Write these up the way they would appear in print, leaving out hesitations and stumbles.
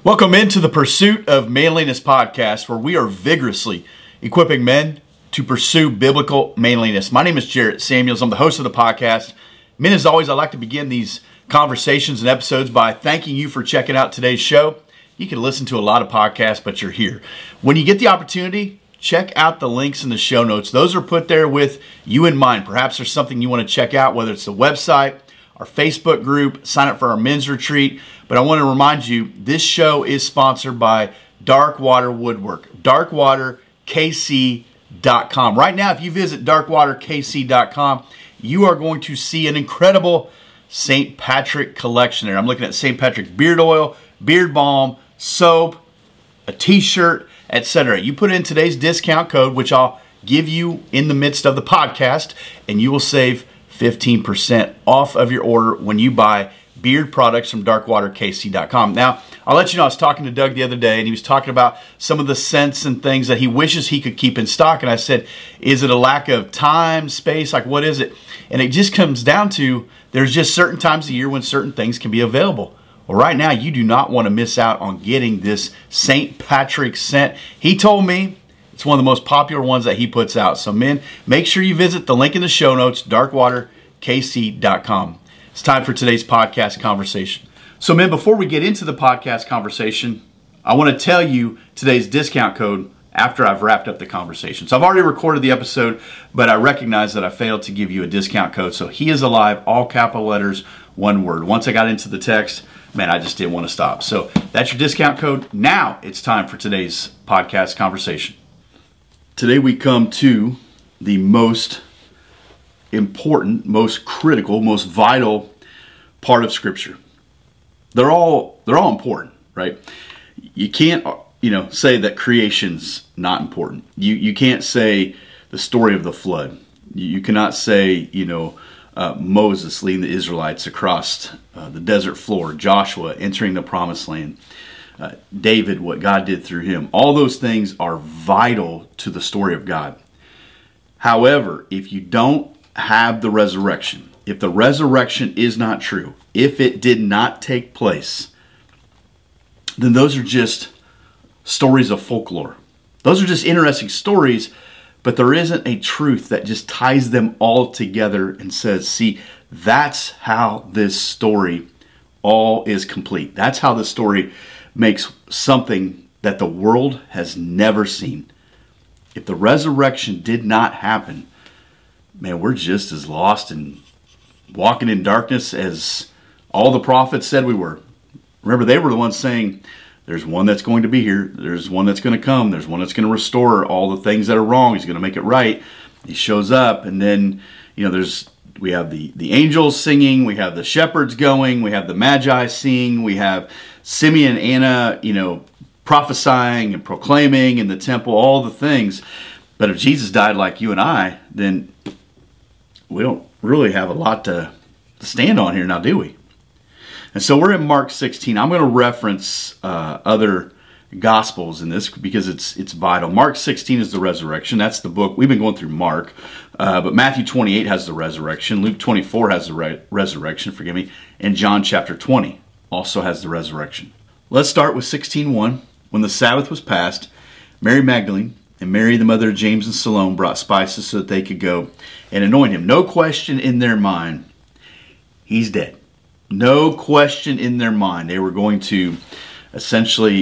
Welcome into the Pursuit of Manliness podcast, where we are vigorously equipping men to pursue biblical manliness. My name is Jarrett Samuels. I'm the host of the podcast. Men, as always, I like to begin these conversations and episodes by thanking you for checking out today's show. You can listen to a lot of podcasts, but you're here. When you get the opportunity, check out the links in the show notes. Those are put there with you in mind. Perhaps there's something you want to check out, whether it's the website, our Facebook group, sign up for our men's retreat. But I want to remind you, this show is sponsored by Darkwater Woodwork, darkwaterkc.com. Right now, if you visit darkwaterkc.com, you are going to see an incredible St. Patrick collection there. I'm looking at St. Patrick beard oil, beard balm, soap, a t-shirt, etc. You put in today's discount code, which I'll give you in the midst of the podcast, and you will save 15% off of your order when you buy beard products from darkwaterkc.com. Now, I'll let you know, I was talking to Doug the other day, and he was talking about some of the scents and things that he wishes he could keep in stock. And I said, is it a lack of time, space? Like, what is it? And it just comes down to, there's just certain times of year when certain things can be available. Well, right now, you do not want to miss out on getting this St. Patrick scent. He told me it's one of the most popular ones that he puts out. So, men, make sure you visit the link in the show notes, darkwaterkc.com. It's time for today's podcast conversation. So, men, before we get into the podcast conversation, I want to tell you today's discount code after I've wrapped up the conversation. So I've already recorded the episode, but I recognize that I failed to give you a discount code. So he is alive, all capital letters, one word. Once I got into the text, man, I just didn't want to stop. So that's your discount code. Now it's time for today's podcast conversation. Today we come to the most important, most critical, most vital part of Scripture. They're all important, right? You can't, say that creation's not important. You can't say the story of the flood. You cannot say, Moses leading the Israelites across the desert floor, Joshua entering the promised land, David, what God did through him. All those things are vital to the story of God. However, if you don't have the resurrection, if the resurrection is not true, if it did not take place, then those are just stories of folklore. Those are just interesting stories, but there isn't a truth that just ties them all together and says, see, that's how this story all is complete. That's how the story makes something that the world has never seen. If the resurrection did not happen, man, we're just as lost and walking in darkness as all the prophets said we were. Remember, they were the ones saying, there's one that's going to be here. There's one that's going to come. There's one that's going to restore all the things that are wrong. He's going to make it right. He shows up, and then, we have the angels singing. We have the shepherds going. We have the magi singing. We have Simeon and Anna, prophesying and proclaiming in the temple, all the things. But if Jesus died like you and I, then we don't really have a lot to stand on here now, do we? And so we're in Mark 16. I'm going to reference other Gospels in this because it's vital. Mark 16 is the resurrection. That's the book. We've been going through Mark. But Matthew 28 has the resurrection. Luke 24 has the resurrection, and John chapter 20 also has the resurrection. Let's start with 16:1. When the Sabbath was past, Mary Magdalene and Mary, the mother of James and Salome, brought spices so that they could go and anoint him. No question in their mind, he's dead. No question in their mind. They were going to essentially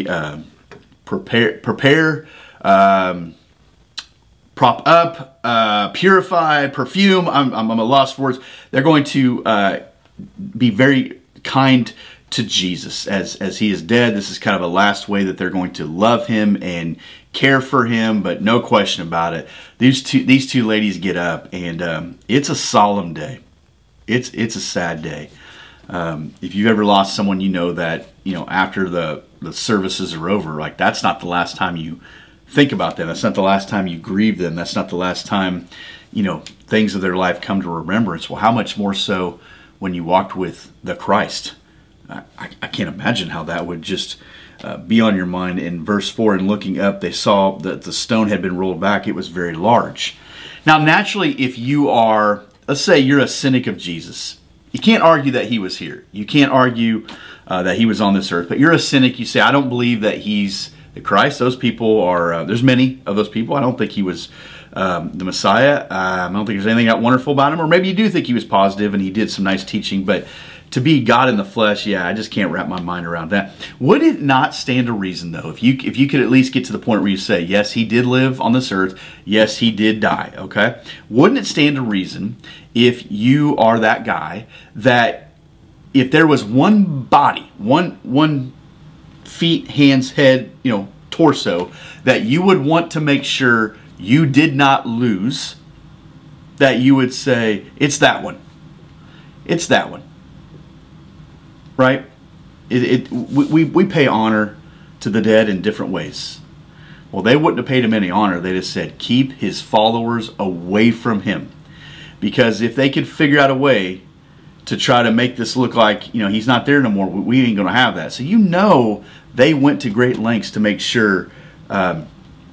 prepare, prop up, purify, perfume. I'm a lost for words. They're going to be very kind to Jesus as he is dead. This is kind of a last way that they're going to love him and care for him, but no question about it. These two ladies get up, and it's a solemn day. It's a sad day. If you've ever lost someone, you know that, after the services are over, like, that's not the last time you think about them. That's not the last time you grieve them. That's not the last time, things of their life come to remembrance. Well, how much more so when you walked with the Christ? I can't imagine how that would just be on your mind. In verse 4, and looking up, they saw that the stone had been rolled back. It was very large. Now, naturally, if you are, let's say you're a cynic of Jesus, you can't argue that he was here. You can't argue that he was on this earth. But you're a cynic. You say, I don't believe that he's the Christ. Those people are, there's many of those people. I don't think he was the Messiah. I don't think there's anything that wonderful about him. Or maybe you do think he was positive and he did some nice teaching. But to be God in the flesh, yeah, I just can't wrap my mind around that. Would it not stand to reason, though, if you could at least get to the point where you say, yes, he did live on this earth, yes, he did die, okay? Wouldn't it stand to reason if you are that guy that if there was one body, one feet, hands, head, torso, that you would want to make sure you did not lose, that you would say, it's that one. It's that one. Right? We pay honor to the dead in different ways. Well, they wouldn't have paid him any honor. They just said, keep his followers away from him. Because if they could figure out a way to try to make this look like, he's not there no more, we ain't going to have that. So they went to great lengths to make sure that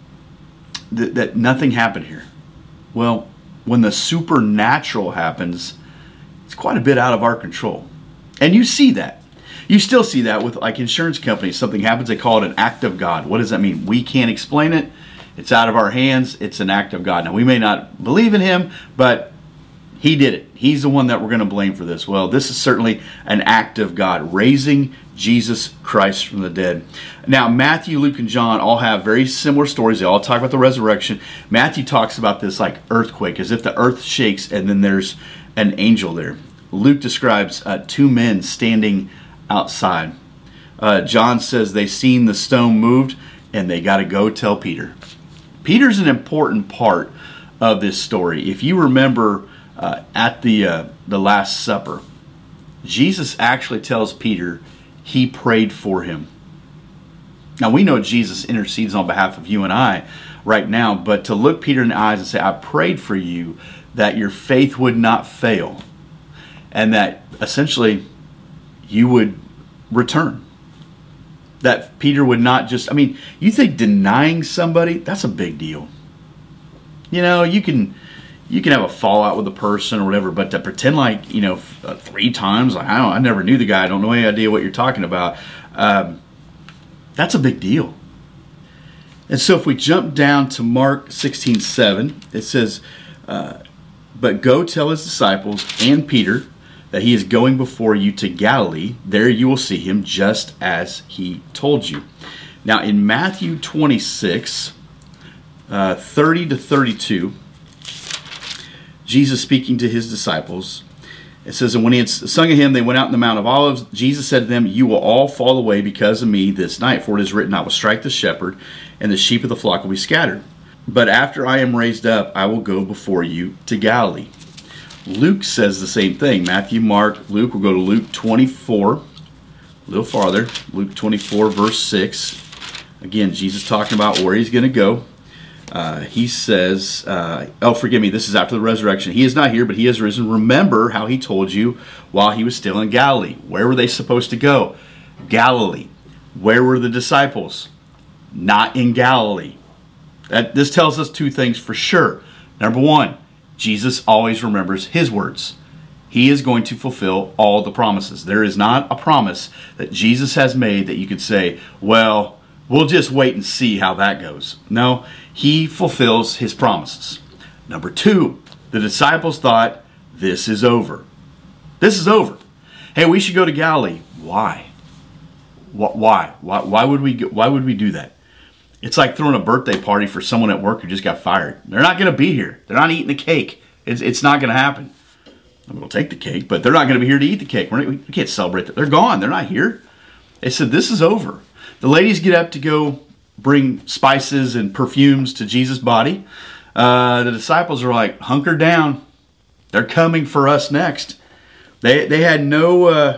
nothing happened here. Well, when the supernatural happens, it's quite a bit out of our control. And you see that. You still see that with like insurance companies. Something happens, they call it an act of God. What does that mean? We can't explain it. It's out of our hands. It's an act of God. Now, we may not believe in him, but he did it. He's the one that we're going to blame for this. Well, this is certainly an act of God, raising Jesus Christ from the dead. Now, Matthew, Luke, and John all have very similar stories. They all talk about the resurrection. Matthew talks about this like earthquake, as if the earth shakes and then there's an angel there. Luke describes two men standing outside. John says they seen the stone moved and they got to go tell Peter. Peter's an important part of this story. If you remember at the Last Supper, Jesus actually tells Peter he prayed for him. Now we know Jesus intercedes on behalf of you and I right now, but to look Peter in the eyes and say, I prayed for you that your faith would not fail. And that essentially you would return. That Peter would not just, you think denying somebody, that's a big deal. You can have a fallout with a person or whatever, but to pretend like, 3 times, like, I never knew the guy, I don't know any idea what you're talking about, that's a big deal. And so if we jump down to Mark 16:7, it says, but go tell his disciples and Peter that he is going before you to Galilee. There you will see him just as he told you. Now in Matthew 26, 30 to 32, Jesus speaking to his disciples, it says, and when he had sung a hymn, they went out in the Mount of Olives. Jesus said to them, you will all fall away because of me this night, for it is written, I will strike the shepherd, and the sheep of the flock will be scattered. But after I am raised up, I will go before you to Galilee. Luke says the same thing. Matthew, Mark, Luke. We'll go to Luke 24, a little farther. Luke 24, verse 6. Again, Jesus talking about where he's going to go. He says, forgive me, this is after the resurrection. He is not here, but he has risen. Remember how he told you while he was still in Galilee. Where were they supposed to go? Galilee. Where were the disciples? Not in Galilee. This tells us 2 things for sure. Number 1, Jesus always remembers his words. He is going to fulfill all the promises. There is not a promise that Jesus has made that you could say, well, we'll just wait and see how that goes. No, he fulfills his promises. Number 2, the disciples thought, this is over. This is over. Hey, we should go to Galilee. Why? Why? Why would we do that? It's like throwing a birthday party for someone at work who just got fired. They're not going to be here. They're not eating the cake. It's not going to happen. We'll take the cake, but they're not going to be here to eat the cake. We can't celebrate that. They're gone. They're not here. They said, this is over. The ladies get up to go bring spices and perfumes to Jesus' body. The disciples are like, hunker down. They're coming for us next. They had no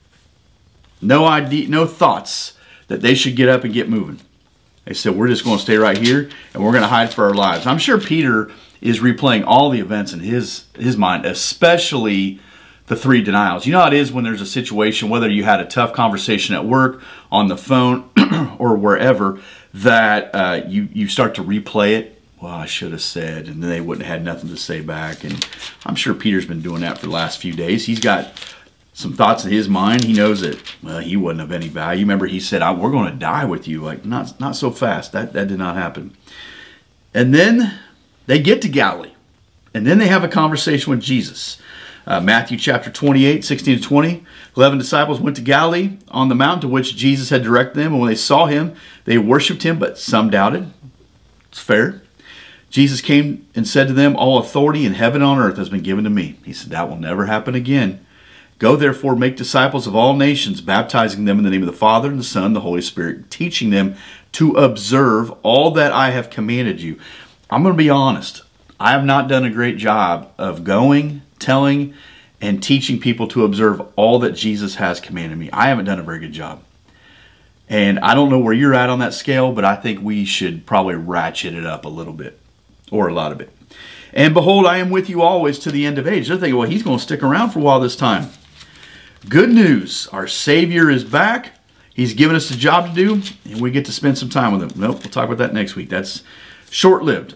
idea, no thoughts that they should get up and get moving. They said, we're just going to stay right here and we're going to hide for our lives. I'm sure Peter is replaying all the events in his mind, especially the 3 denials. You know how it is when there's a situation, whether you had a tough conversation at work, on the phone, or wherever, that you start to replay it. Well, I should have said, and then they wouldn't have had nothing to say back. And I'm sure Peter's been doing that for the last few days. He's got some thoughts in his mind. He knows that, well, he wasn't of any value. Remember, he said, we're going to die with you. Like, not so fast. That did not happen. And then they get to Galilee. And then they have a conversation with Jesus. Matthew chapter 28, 16 to 20. 11 disciples went to Galilee on the mountain to which Jesus had directed them. And when they saw him, they worshipped him, but some doubted. It's fair. Jesus came and said to them, all authority in heaven and on earth has been given to me. He said, that will never happen again. Go therefore, make disciples of all nations, baptizing them in the name of the Father and the Son and the Holy Spirit, teaching them to observe all that I have commanded you. I'm going to be honest. I have not done a great job of going, telling, and teaching people to observe all that Jesus has commanded me. I haven't done a very good job. And I don't know where you're at on that scale, but I think we should probably ratchet it up a little bit, or a lot of it. And behold, I am with you always to the end of age. They're thinking, well, he's going to stick around for a while this time. Good news. Our Savior is back. He's given us a job to do, and we get to spend some time with him. Nope, we'll talk about that next week. That's short-lived.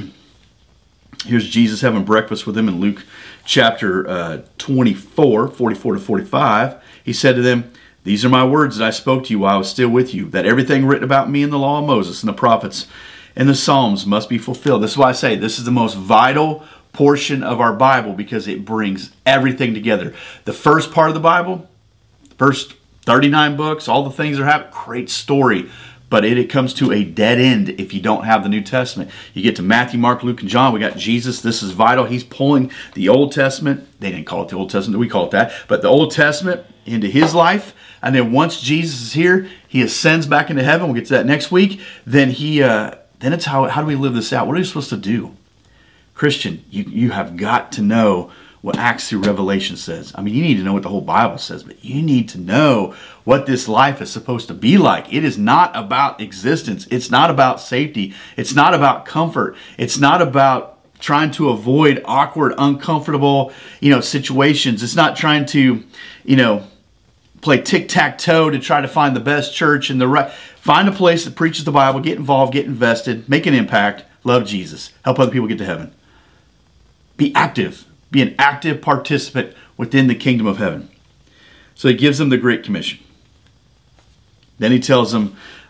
Here's Jesus having breakfast with them in Luke chapter 24, 44 to 45. He said to them, these are my words that I spoke to you while I was still with you, that everything written about me in the law of Moses and the prophets and the Psalms must be fulfilled. This is why I say this is the most vital portion of our Bible, because it brings everything together. The first part of the Bible, the first 39 books, all the things that are happening, great story. But it comes to a dead end if you don't have the New Testament. You get to Matthew, Mark, Luke, and John. We got Jesus. This is vital. He's pulling the Old Testament. They didn't call it the Old Testament. We call it that. But the Old Testament into his life. And then once Jesus is here, he ascends back into heaven. We'll get to that next week. Then then it's how do we live this out? What are we supposed to do? Christian, you have got to know what Acts through Revelation says. I mean, you need to know what the whole Bible says, but you need to know what this life is supposed to be like. It is not about existence. It's not about safety. It's not about comfort. It's not about trying to avoid awkward, uncomfortable, situations. It's not trying to, play tic-tac-toe to try to find the best church and the right. Find a place that preaches the Bible, get involved, get invested, make an impact, love Jesus, help other people get to heaven. Be active. Be an active participant within the kingdom of heaven. So he gives them the Great Commission. Then he tells them,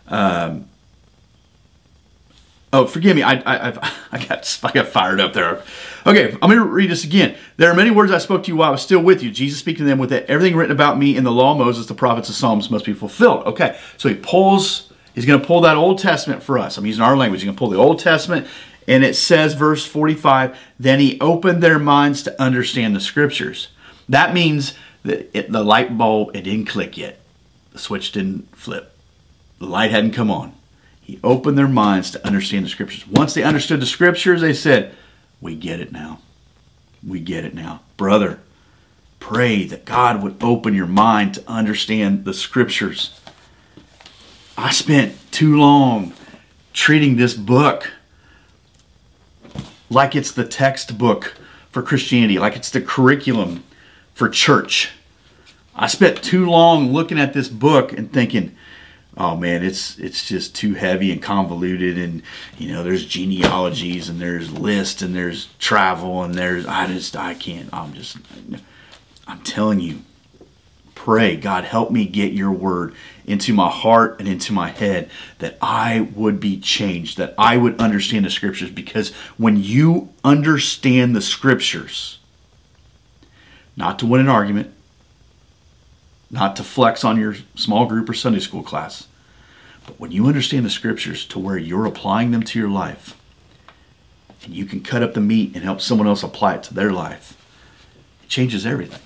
forgive me, I got fired up there. Okay, I'm going to read this again. There are many words I spoke to you while I was still with you. Jesus speaking to them with everything written about me in the law of Moses, the prophets, the Psalms must be fulfilled. Okay, so he's going to pull that Old Testament for us. I'm using our language. He's going to pull the Old Testament. And it says, verse 45, then he opened their minds to understand the scriptures. That means that the light bulb, it didn't click yet. The switch didn't flip. The light hadn't come on. He opened their minds to understand the scriptures. Once they understood the scriptures, they said, we get it now. We get it now. Brother, pray that God would open your mind to understand the scriptures. I spent too long treating this book like it's the textbook for Christianity, like it's the curriculum for church. I spent too long looking at this book and thinking, oh man, it's just too heavy and convoluted, and there's genealogies and there's lists and there's travel and I'm telling you, pray, God, help me get your word into my heart and into my head, that I would be changed, that I would understand the scriptures. Because when you understand the scriptures, not to win an argument, not to flex on your small group or Sunday school class, but when you understand the scriptures to where you're applying them to your life, and you can cut up the meat and help someone else apply it to their life, it changes everything.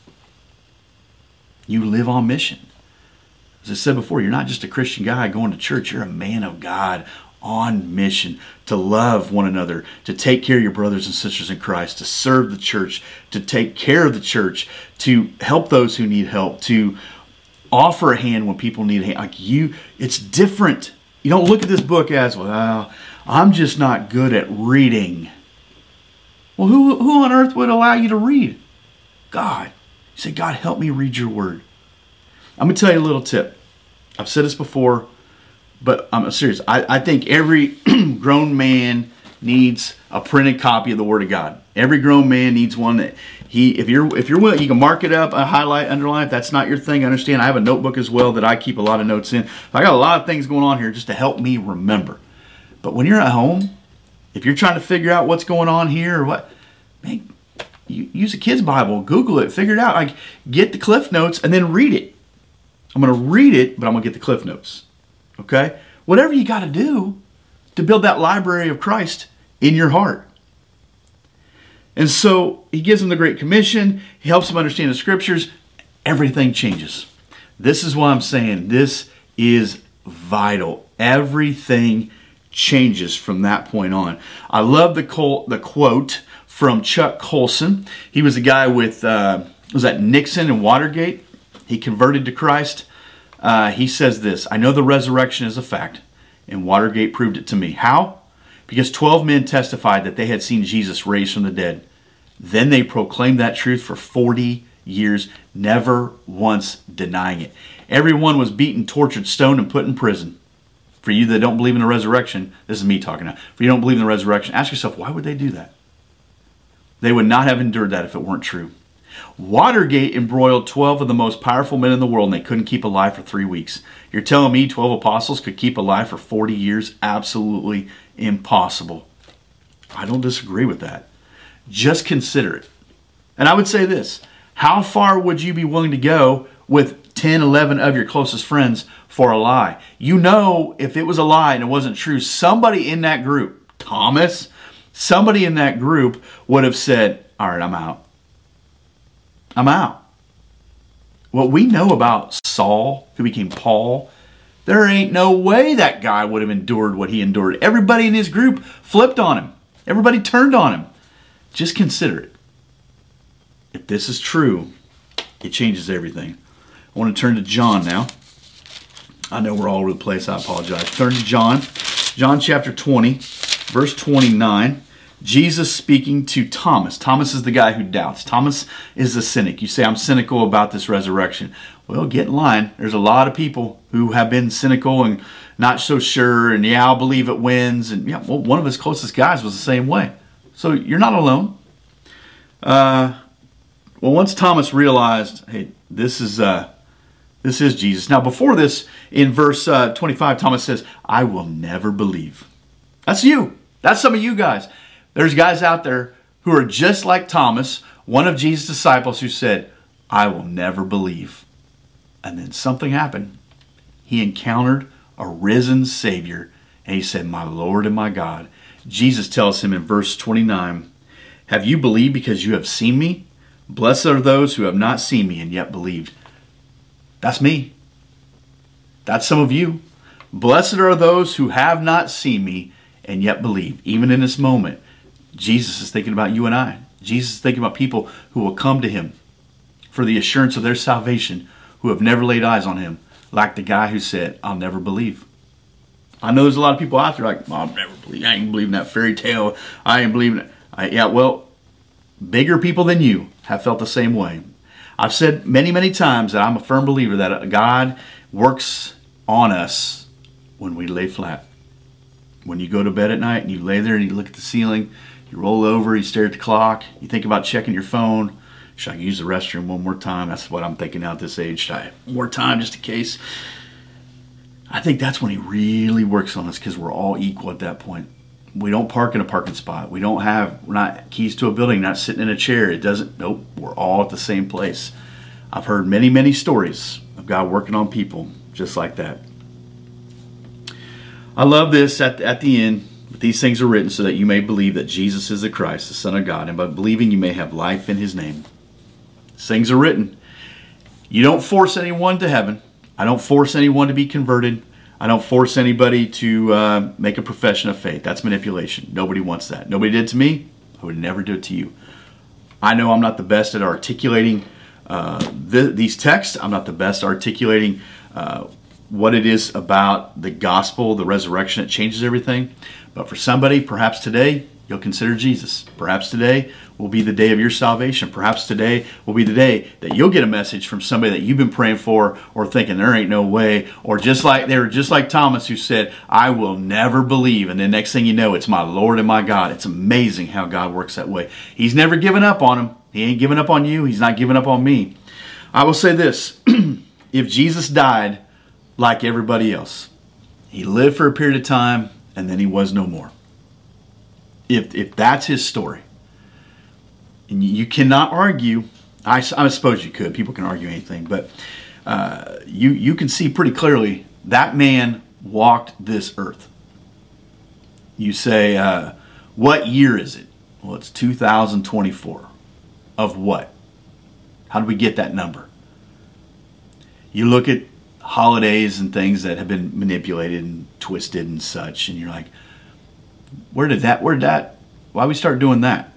You live on mission. As I said before, you're not just a Christian guy going to church. You're a man of God on mission to love one another, to take care of your brothers and sisters in Christ, to serve the church, to take care of the church, to help those who need help, to offer a hand when people need a hand. It's different. You don't look at this book as, well, I'm just not good at reading. Well, who on earth would allow you to read? God. You say, God, help me read your word. I'm going to tell you a little tip. I've said this before, but I'm serious. I think every grown man needs a printed copy of the Word of God. Every grown man needs one that If you're willing, you can mark it up, highlight, underline. If that's not your thing, I understand. I have a notebook as well that I keep a lot of notes in. I got a lot of things going on here just to help me remember. But when you're at home, if you're trying to figure out what's going on here or what, man, you use a kid's Bible, Google it, figure it out. Like, get the Cliff Notes and then read it. I'm going to read it, but I'm going to get the Cliff Notes. Okay? Whatever you got to do to build that library of Christ in your heart. And so he gives them the Great Commission. He helps them understand the Scriptures. Everything changes. This is why I'm saying this is vital. Everything changes from that point on. I love the quote from Chuck Colson. He was a guy with, was that Nixon and Watergate? He converted to Christ. He says this, I know the resurrection is a fact, and Watergate proved it to me. How? Because 12 men testified that they had seen Jesus raised from the dead. Then they proclaimed that truth for 40 years, never once denying it. Everyone was beaten, tortured, stoned, and put in prison. For you that don't believe in the resurrection, this is me talking now. For you don't believe in the resurrection, ask yourself, why would they do that? They would not have endured that if it weren't true. Watergate embroiled 12 of the most powerful men in the world, and they couldn't keep alive for 3 weeks. You're telling me 12 apostles could keep alive for 40 years? Absolutely impossible. I don't disagree with that. Just consider it. And I would say this, how far would you be willing to go with 10, 11 of your closest friends for a lie? You know, if it was a lie and it wasn't true, somebody in that group, Thomas, somebody in that group would have said, all right, I'm out. I'm out. What we know about Saul, who became Paul, there ain't no way that guy would have endured what he endured. Everybody in his group flipped on him. Everybody turned on him. Just consider it. If this is true, it changes everything. I want to turn to John now. I know we're all over the place. I apologize. Turn to John. John chapter 20, verse 29. Jesus speaking to Thomas. Thomas is the guy who doubts. Thomas is the cynic. You say, I'm cynical about this resurrection. Well, get in line. There's a lot of people who have been cynical and not so sure. And yeah, I'll believe it wins. And yeah, well, one of his closest guys was the same way. So you're not alone. Well, once Thomas realized, hey, this is Jesus. Now, before this, in verse 25, Thomas says, I will never believe. That's you. That's some of you guys. There's guys out there who are just like Thomas, one of Jesus' disciples, who said, I will never believe. And then something happened. He encountered a risen Savior, and he said, my Lord and my God. Jesus tells him in verse 29, have you believed because you have seen me? Blessed are those who have not seen me and yet believed. That's me. That's some of you. Blessed are those who have not seen me and yet believe. Even in this moment, Jesus is thinking about you and I. Jesus is thinking about people who will come to him for the assurance of their salvation, who have never laid eyes on him, like the guy who said, I'll never believe. I know there's a lot of people out there like, I'll never believe. I ain't believing that fairy tale. I ain't believing it. Yeah, well, bigger people than you have felt the same way. I've said many, many times that I'm a firm believer that God works on us when we lay flat. When you go to bed at night and you lay there and you look at the ceiling, you roll over, you stare at the clock, you think about checking your phone. Should I use the restroom one more time? That's what I'm thinking now at this age. Should I have more time just in case? I think that's when he really works on us, because we're all equal at that point. We don't park in a parking spot. We're not keys to a building, not sitting in a chair. Nope, we're all at the same place. I've heard many, many stories of God working on people just like that. I love this at the end. These things are written so that you may believe that Jesus is the Christ, the Son of God, and by believing you may have life in his name. These things are written. You don't force anyone to heaven. I don't force anyone to be converted. I don't force anybody to make a profession of faith. That's manipulation. Nobody wants that. Nobody did it to me. I would never do it to you. I know I'm not the best at articulating these texts. I'm not the best articulating what it is about the gospel, the resurrection that changes everything. But for somebody, perhaps today, you'll consider Jesus. Perhaps today will be the day of your salvation. Perhaps today will be the day that you'll get a message from somebody that you've been praying for or thinking there ain't no way. Or just like Thomas, who said, I will never believe. And then next thing you know, it's my Lord and my God. It's amazing how God works that way. He's never given up on them. He ain't giving up on you. He's not giving up on me. I will say this. If Jesus died like everybody else, he lived for a period of time and then he was no more. If that's his story, and you cannot argue, I suppose you could. People can argue anything, but you can see pretty clearly that man walked this earth. You say, what year is it? Well, it's 2024. Of what? How did we get that number? You look at holidays and things that have been manipulated and twisted and such, and you're like, where did that, why we start doing that?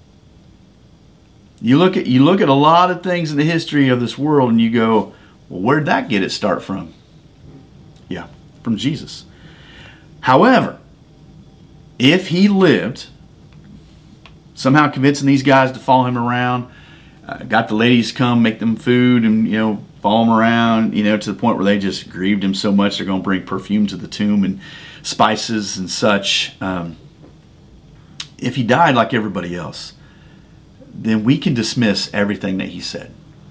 You look at a lot of things in the history of this world and you go, well, where did that get its start from? Yeah, from Jesus. However, if he lived, somehow convincing these guys to follow him around, got the ladies come, make them food, and follow him around, to the point where they just grieved him so much they're going to bring perfume to the tomb and spices and such. If he died like everybody else, then we can dismiss everything that he said.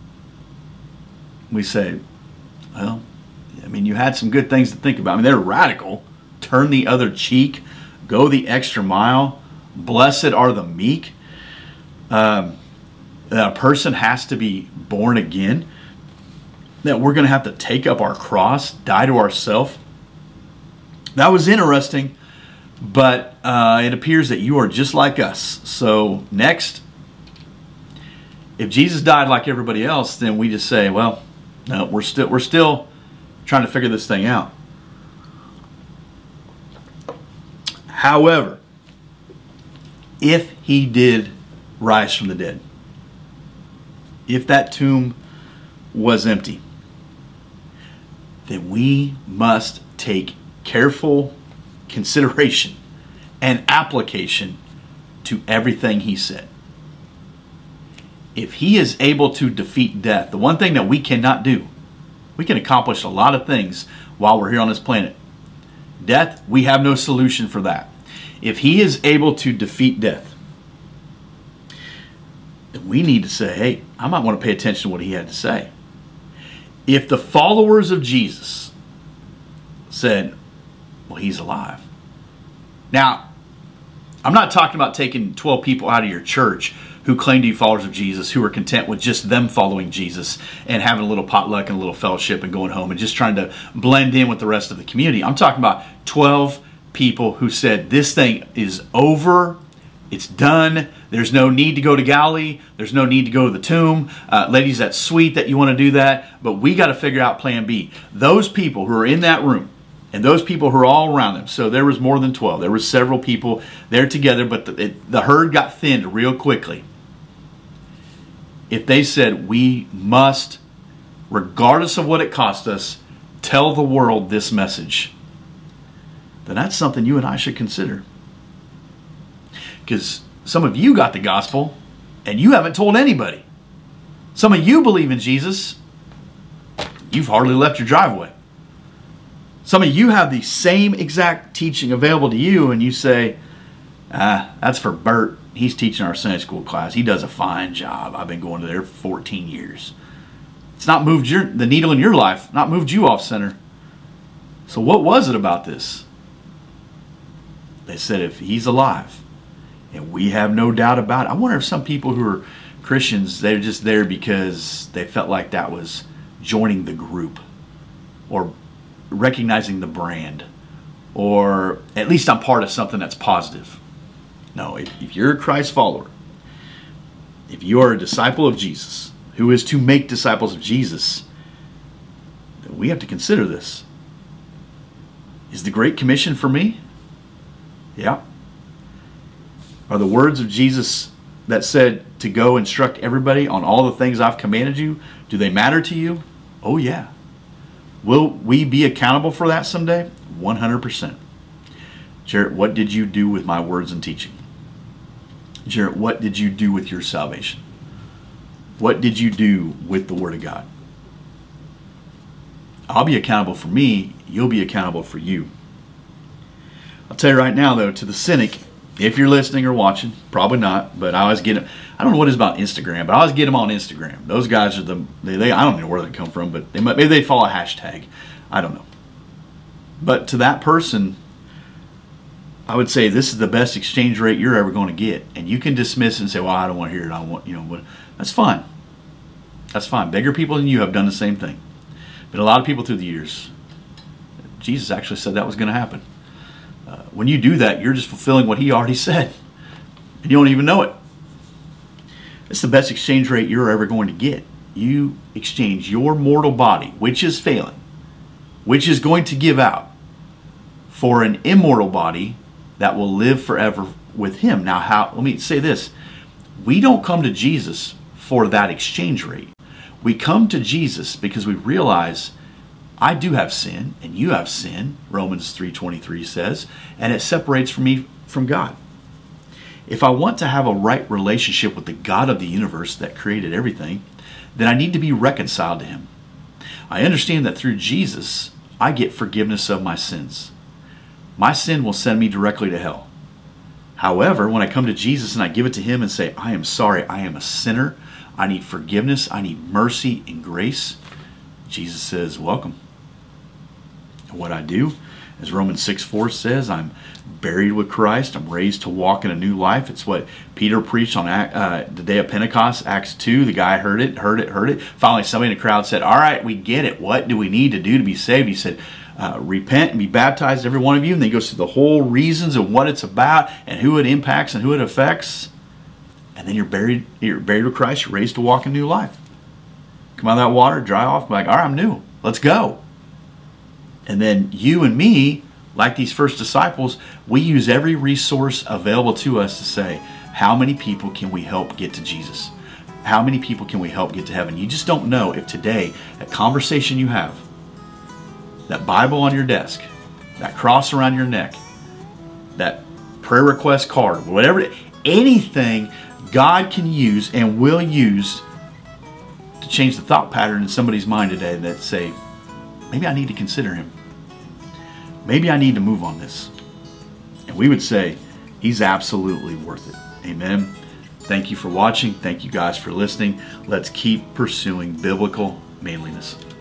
We say, well, you had some good things to think about. They're radical. Turn the other cheek. Go the extra mile. Blessed are the meek. That a person has to be born again. That we're going to have to take up our cross, die to ourselves. That was interesting, but it appears that you are just like us. So next, if Jesus died like everybody else, then we just say, well, no, we're still trying to figure this thing out. However, if he did rise from the dead, if that tomb was empty, then we must take careful consideration and application to everything he said. If he is able to defeat death, the one thing that we cannot do, we can accomplish a lot of things while we're here on this planet. Death, we have no solution for that. If he is able to defeat death, then we need to say, hey, I might want to pay attention to what he had to say. If the followers of Jesus said, well, he's alive. Now, I'm not talking about taking 12 people out of your church who claim to be followers of Jesus, who are content with just them following Jesus and having a little potluck and a little fellowship and going home and just trying to blend in with the rest of the community. I'm talking about 12 people who said this thing is over, it's done, there's no need to go to Galilee, there's no need to go to the tomb. Ladies, that's sweet that you want to do that, but we got to figure out plan B. Those people who are in that room, and those people who are all around them, so there was more than 12, there were several people there together, but the herd got thinned real quickly. If they said, we must, regardless of what it cost us, tell the world this message, then that's something you and I should consider. Because some of you got the gospel and you haven't told anybody. Some of you believe in Jesus, you've hardly left your driveway. Some of you have the same exact teaching available to you and you say, that's for Bert. He's teaching our Sunday school class. He does a fine job. I've been going to there for 14 years. It's not moved the needle in your life, not moved you off center. So what was it about this? They said if he's alive, and we have no doubt about it. I wonder if some people who are Christians, they're just there because they felt like that was joining the group or recognizing the brand, or at least I'm part of something that's positive. No, if you're a Christ follower, if you are a disciple of Jesus, who is to make disciples of Jesus, then we have to consider this. Is the Great Commission for me? Yeah. Are the words of Jesus that said to go instruct everybody on all the things I've commanded you, do they matter to you? Oh yeah. Will we be accountable for that someday? 100%. Jarrett, what did you do with my words and teaching? Jarrett, what did you do with your salvation? What did you do with the Word of God? I'll be accountable for me. You'll be accountable for you. I'll tell you right now, though, to the cynic, If you're listening or watching, probably not, but I always get them. I don't know what it is about Instagram, but I always get them on Instagram. Those guys are they I don't know where they come from, but maybe they follow a hashtag. I don't know. But to that person, I would say this is the best exchange rate you're ever going to get. And you can dismiss it and say, well, I don't want to hear it. I want, that's fine. That's fine. Bigger people than you have done the same thing. But a lot of people through the years, Jesus actually said that was going to happen. When you do that, you're just fulfilling what he already said. And you don't even know it. It's the best exchange rate you're ever going to get. You exchange your mortal body, which is failing, which is going to give out, for an immortal body that will live forever with him. Now, let me say this. We don't come to Jesus for that exchange rate. We come to Jesus because we realize I do have sin and you have sin, Romans 3:23 says, and it separates me from God. If I want to have a right relationship with the God of the universe that created everything, then I need to be reconciled to him. I understand that through Jesus, I get forgiveness of my sins. My sin will send me directly to hell. However, when I come to Jesus and I give it to him and say, I am sorry, I am a sinner, I need forgiveness, I need mercy and grace, Jesus says, welcome. And what I do, as Romans 6:4 says, I'm buried with Christ, I'm raised to walk in a new life. It's what Peter preached on the day of Pentecost, Acts 2. The guy heard it. Finally, somebody in the crowd said, all right, we get it. What do we need to do to be saved? He said, repent and be baptized, every one of you. And then he goes through the whole reasons of what it's about and who it impacts and who it affects. And then you're buried with Christ, you're raised to walk in a new life. Come out of that water, dry off, be like, all right, I'm new. Let's go. And then you and me, like these first disciples, we use every resource available to us to say, how many people can we help get to Jesus? How many people can we help get to heaven? You just don't know if today, that conversation you have, that Bible on your desk, that cross around your neck, that prayer request card, whatever, anything God can use and will use to change the thought pattern in somebody's mind today that say, maybe I need to consider him. Maybe I need to move on this. And we would say, he's absolutely worth it. Amen. Thank you for watching. Thank you guys for listening. Let's keep pursuing biblical manliness.